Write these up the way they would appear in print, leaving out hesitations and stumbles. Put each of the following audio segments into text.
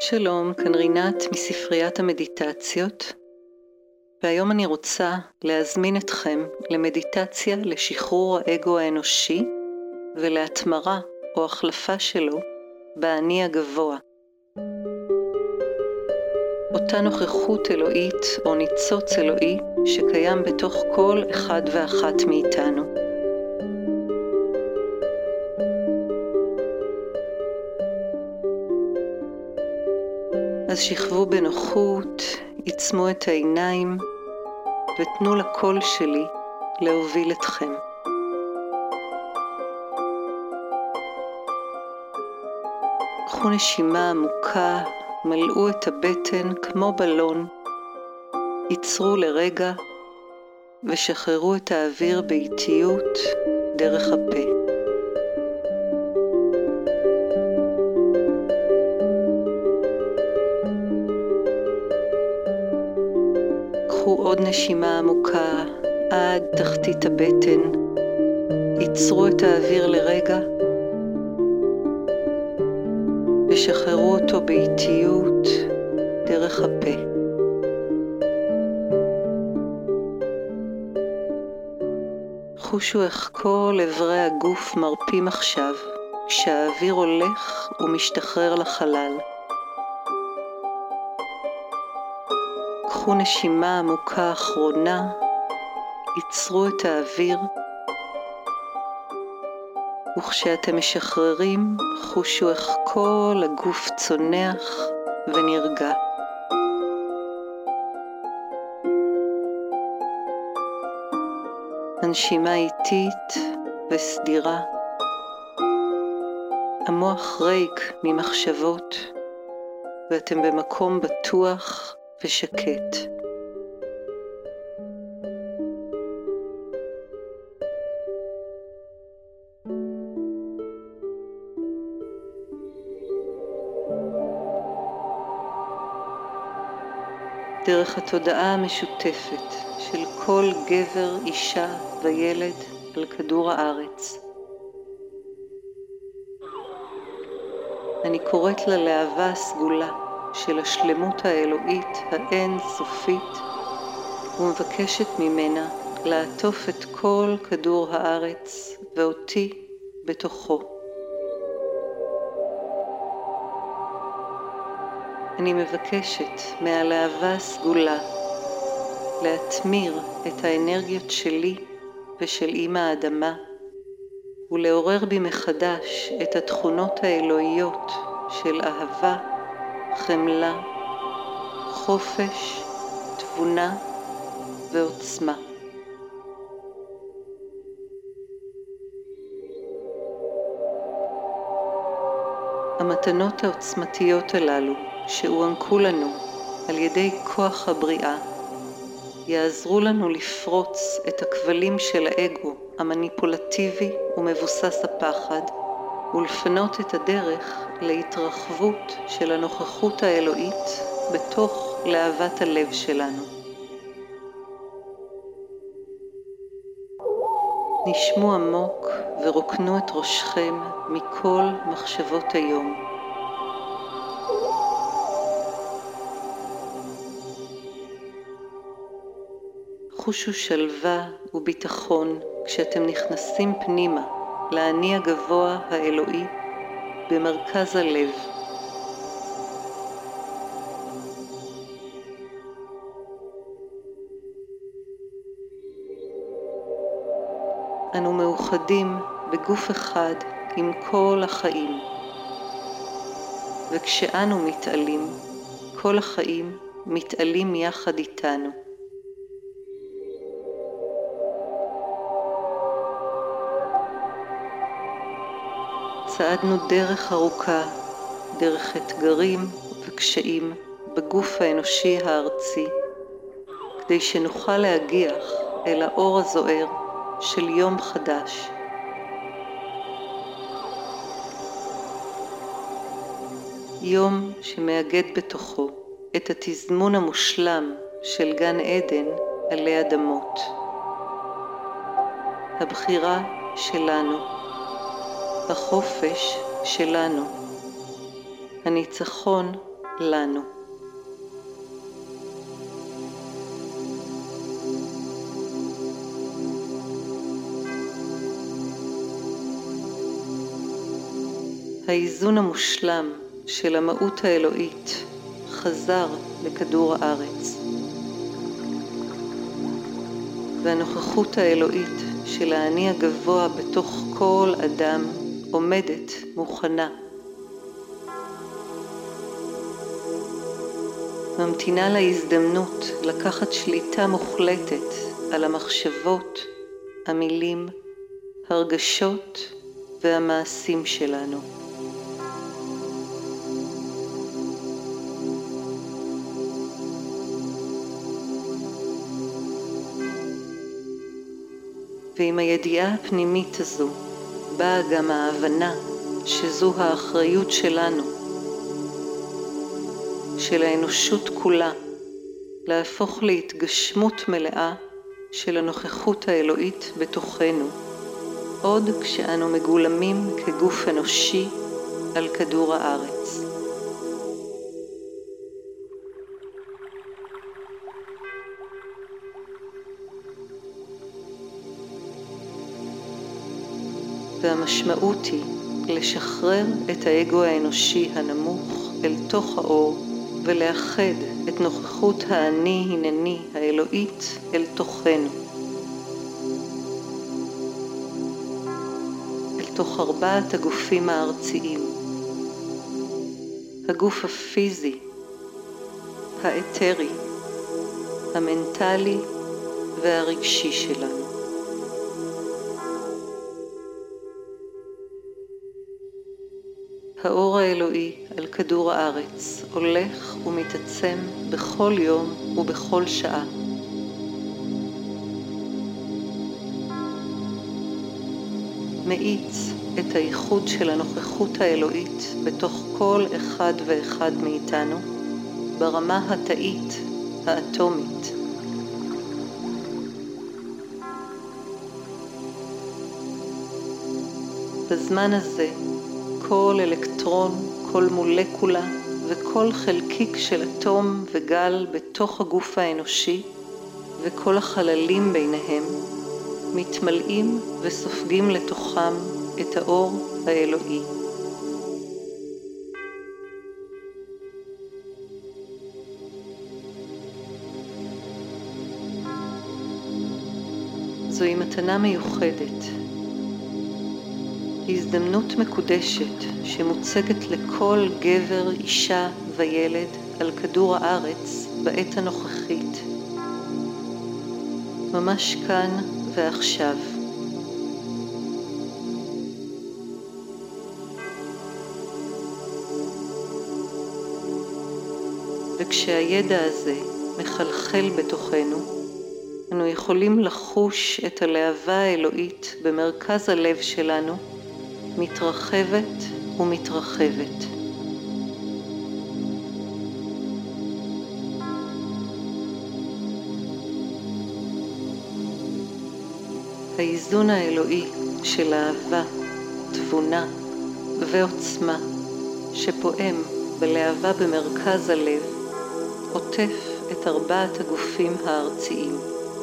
שלום, כאן רינת מספריית המדיטציות, והיום אני רוצה להזמין אתכם למדיטציה לשחרור האגו האנושי ולהתמרה או החלפה שלו באני הגבוה. אותה נוכחות אלוהית או ניצוץ אלוהי שקיים בתוך כל אחד ואחת מאיתנו. אז שכבו בנוחות, עצמו את העיניים ותנו לקול שלי להוביל אתכם. קחו נשימה עמוקה, מלאו את הבטן כמו בלון, ייצרו לרגע ושחררו את האוויר באיטיות דרך הפה. קחו עוד נשימה עמוקה עד תחתית הבטן, ייצרו את האוויר לרגע ושחררו אותו באיטיות דרך הפה. חושו איך כל אברי הגוף מרפים עכשיו כשהאוויר הולך ומשתחרר לחלל. קחו נשימה עמוקה אחרונה, ייצרו את האוויר, וכשאתם משחררים, חושו איך כל הגוף צונח ונרגע. הנשימה איטית וסדירה. המוח ריק ממחשבות, ואתם במקום בטוח ושקט. דרך התודעה המשותפת של כל גבר, אישה וילד על כדור הארץ. אני קוראת לה להבה הסגולה של השלמות האלוהית האין סופית, ומבקשת ממנה לעטוף את כל כדור הארץ ואותי בתוכו. אני מבקשת מהלהבה הסגולה להתמיר את האנרגיות שלי ושל אמא האדמה, ולעורר בי מחדש את התכונות האלוהיות של אהבה, חמלה, חופש, תבונה ועוצמה. המתנות העוצמתיות הללו שהוענקו לנו על ידי כוח הבריאה יעזרו לנו לפרוץ את הכבלים של האגו המניפולטיבי ומבוסס הפחד, ולפנות את הדרך להתרחבות של הנוכחות האלוהית בתוך להבת הלב שלנו. נשמו עמוק ורוקנו את ראשכם מכל מחשבות היום. חושו שלווה וביטחון כשאתם נכנסים פנימה לאני הגבוה האלוהי במרכז הלב. אנו מאוחדים בגוף אחד עם כל החיים, וכשאנו מתעלים, כל החיים מתעלים יחד איתנו. צעדנו דרך ארוכה, דרך אתגרים וקשיים בגוף האנושי הארצי, כדי שנוכל להגיח אל האור הזוהר של יום חדש. יום שמאגד בתוכו את התזמון המושלם של גן עדן עלי אדמות. הבחירה שלנו, החופש שלנו, הניצחון לנו. האיזון המושלם של המהות האלוהית חזר לכדור הארץ. והנוכחות האלוהית של האני הגבוה בתוך כל אדם עומדת מוכנה. ממתינה להזדמנות לקחת שליטה מוחלטת על המחשבות, המילים, הרגשות והמעשים שלנו. ועם הידיעה הפנימית הזו באה גם ההבנה שזו האחריות שלנו, של האנושות כולה, להפוך להתגשמות מלאה של הנוכחות האלוהית בתוכנו, עוד כשאנו מגולמים כגוף אנושי על כדור הארץ. והמשמעות היא לשחרר את האגו האנושי הנמוך אל תוך האור ולאחד את נוכחות האני הנני האלוהית אל תוכנו. אל תוך 4 הגופים הארציים. הגוף הפיזי, האתרי, המנטלי והרגשי שלנו. האור האלוהי על כדור הארץ הולך ומתעצם בכל יום ובכל שעה. מאיץ את הייחוד של הנוכחות האלוהית בתוך כל אחד ואחד מאיתנו ברמה התאית, האטומית. בזמן הזה כל אלקטרון, כל מולקולה וכל חלקיק של אטום וגל בתוך הגוף האנושי וכל החללים ביניהם מתמלאים וסופגים לתוכם את האור האלוהי. זוהי מתנה מיוחדת. הזדמנות מקודשת שמוצגת לכל גבר, אישה וילד על כדור הארץ בעת הנוכחית. ממש כאן ועכשיו. וכשהידע הזה מחלחל בתוכנו, אנו יכולים לחוש את הלהבה האלוהית במרכז הלב שלנו, מתרחבת ומתרחבת. האיזון האלוהי של אהבה, תבונה ועוצמה שפועם בלהבה במרכז הלב, עוטף את 4 הגופים הארציים.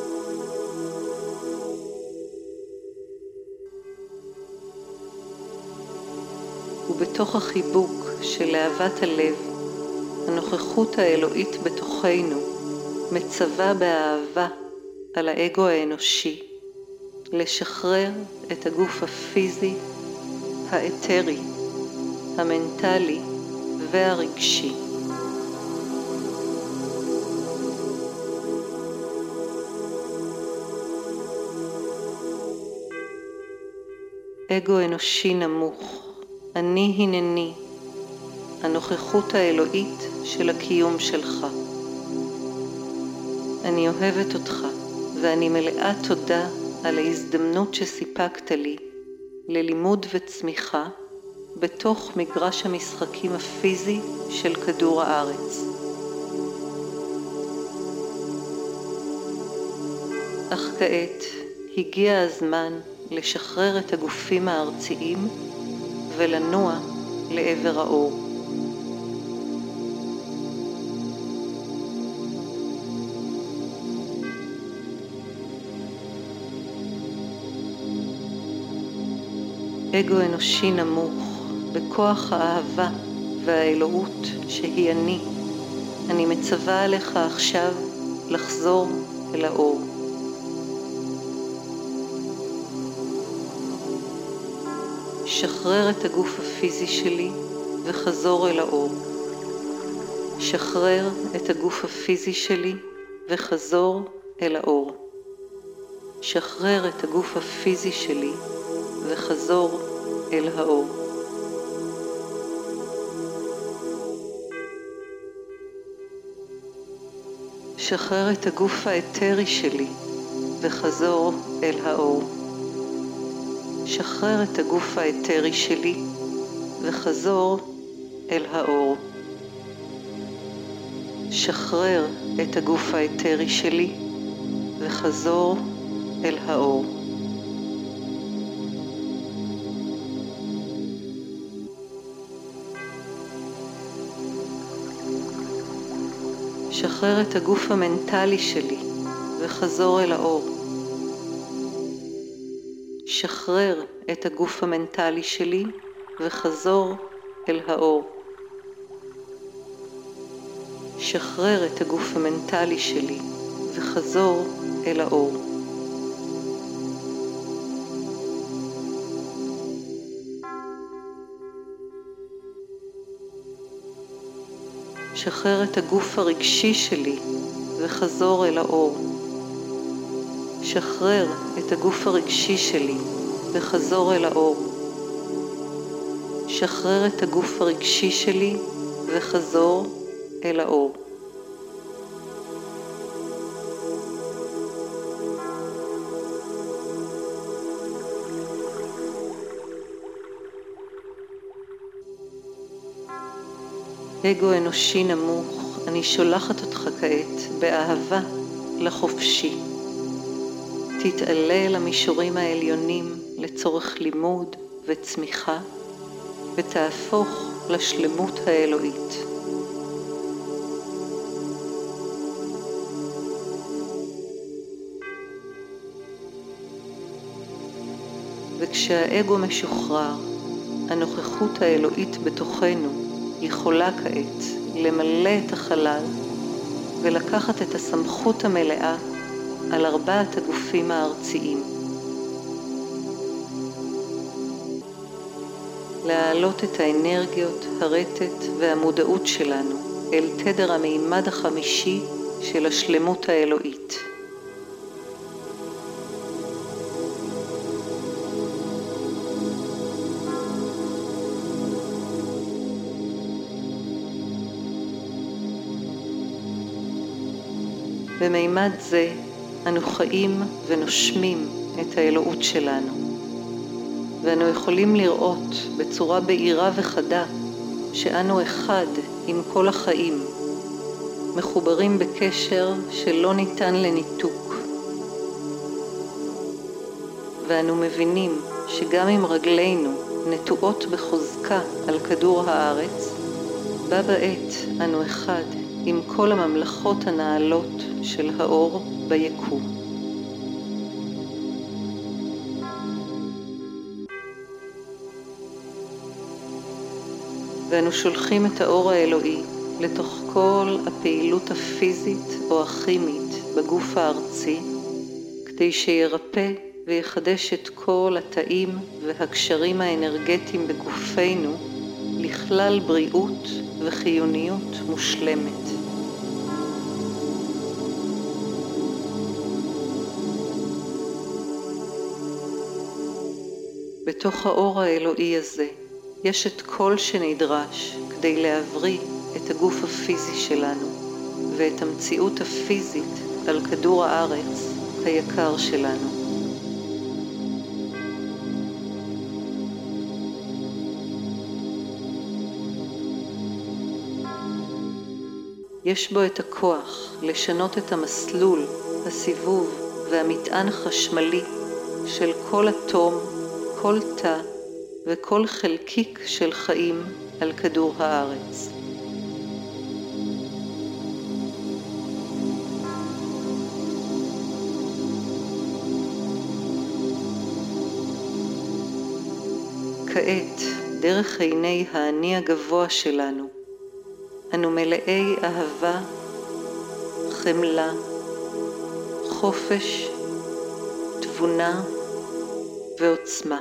ובתוך החיבוק של להבת הלב, הנוכחות האלוהית בתוכנו מצווה באהבה על האגו האנושי, לשחרר את הגוף הפיזי, האתרי, המנטלי והרגשי. אגו אנושי נמוך, אני הנני, הנוכחות האלוהית של הקיום שלך. אני אוהבת אותך ואני מלאה תודה על ההזדמנות שסיפקת לי ללימוד וצמיחה בתוך מגרש המשחקים הפיזי של כדור הארץ. אך כעת הגיע הזמן לשחרר את הגופים הארציים ולנוע לעבר האור. אגו אנושי נמוך, בכוח האהבה והאלוהות שהיא אני מצווה עליך עכשיו לחזור אל האור. שחרר את הגוף הפיזי שלי וחזור אל האור. שחרר את הגוף הפיזי שלי וחזור אל האור. שחרר את הגוף הפיזי שלי וחזור אל האור. שחרר את הגוף האתרי שלי וחזור אל האור. שחרר את הגוף האתרי שלי וחזור אל האור. שחרר את הגוף האתרי שלי וחזור אל האור. שחרר את הגוף המנטלי שלי וחזור אל האור. שחרר את הגוף המנטלי שלי וחזור אל האור. שחרר את הגוף המנטלי שלי וחזור אל האור. שחרר את הגוף הרגשי שלי וחזור אל האור. שחרר את הגוף הרגשי שלי וחזור אל האור. שחרר את הגוף הרגשי שלי וחזור אל האור. אגו אנושי נמוך, אני שולחת אותך כעת באהבה לחופשי. תתעלה אל המישורים העליונים לצורך לימוד וצמיחה, ותהפוך לשלמות האלוהית. וכשהאגו משוחרר, הנוכחות האלוהית בתוכנו יכולה כעת למלא את החלל ולקחת את הסמכות המלאה על 4 הגופים הארציים. להעלות את האנרגיות, הרטט והמודעות שלנו אל תדר המימד החמישי של השלמות האלוהית. במימד זה אנו חיים ונושמים את האלוהות שלנו, ואנו יכולים לראות בצורה בהירה וחדה שאנו אחד עם כל החיים, מחוברים בקשר שלא ניתן לניתוק. ואנו מבינים שגם אם רגלינו נטועות בחוזקה על כדור הארץ, בה בעת אנו אחד עם כל הממלכות הנעלות של האור ביקום. ואנו שולחים את האור האלוהי לתוך כל הפעילות הפיזית או הכימית בגוף הארצי, כדי שירפא ויחדש את כל התאים והקשרים האנרגטיים בגופנו לכלל בריאות וחיוניות מושלמת. בתוך האור האלוהי הזה יש את כל שנדרש כדי להבריא את הגוף הפיזי שלנו ואת המציאות הפיזית על כדור הארץ היקר שלנו. יש בו את הכוח לשנות את המסלול, הסיבוב והמטען החשמלי של כל אטום, כל תא וכל חלקיק של חיים על כדור הארץ. כעת, דרך עיני האני הגבוה שלנו, אנו מלאי אהבה, חמלה, חופש, תבונה ועוצמה.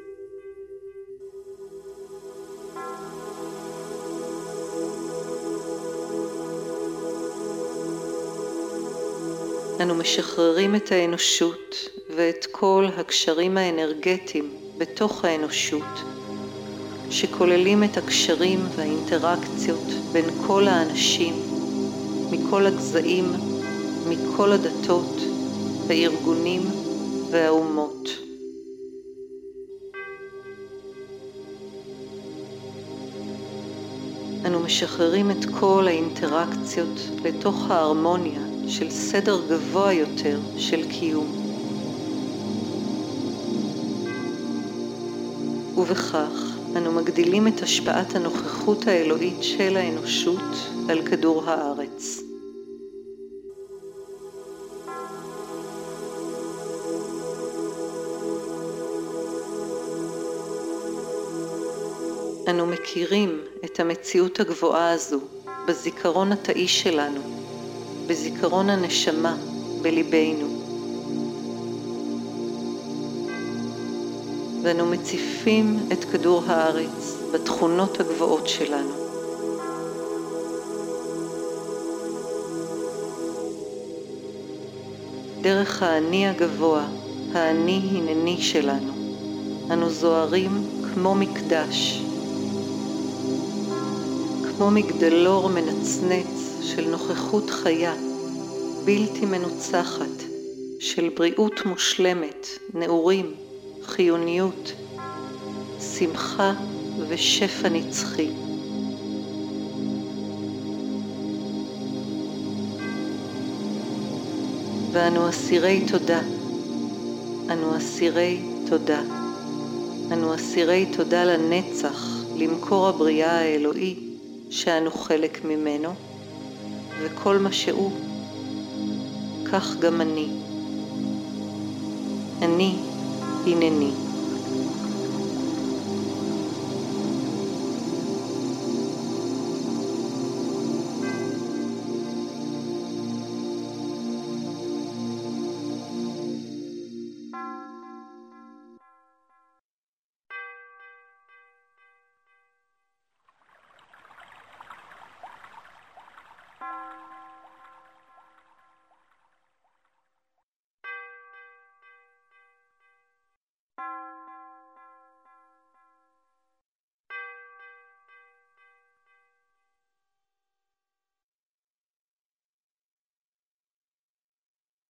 אנו משחררים את האנושות ואת כל הקשרים האנרגטיים בתוך האנושות, שכוללים את הקשרים והאינטראקציות בין כל האנשים, מכל הגזעים, מכל הדתות, הארגונים והאומות. אנו משחררים את כל האינטראקציות לתוך ההרמוניה של סדר גבוה יותר של קיום. ובכך אנו מגדילים את השפעת הנוכחות האלוהית של האנושות על כדור הארץ. אנו מכירים את המציאות הגבוהה הזו בזיכרון התאי שלנו, בזיכרון הנשמה בליבנו. ואנו מציפים את כדור הארץ בתכונות הגבוהות שלנו. דרך האני הגבוה, האני הנני שלנו, אנו זוהרים כמו מקדש, כמו מגדלור מנצנץ של נוכחות חיה, בלתי מנוצחת, של בריאות מושלמת, נעורים, חיוניות, שמחה ושפע נצחי. ואנו אסירי תודה, אנו אסירי תודה, אנו אסירי תודה לנצח, למקור הבריאה האלוהי, שאנו חלק ממנו, וכל מה שהוא, כך גם אני. אני הנני.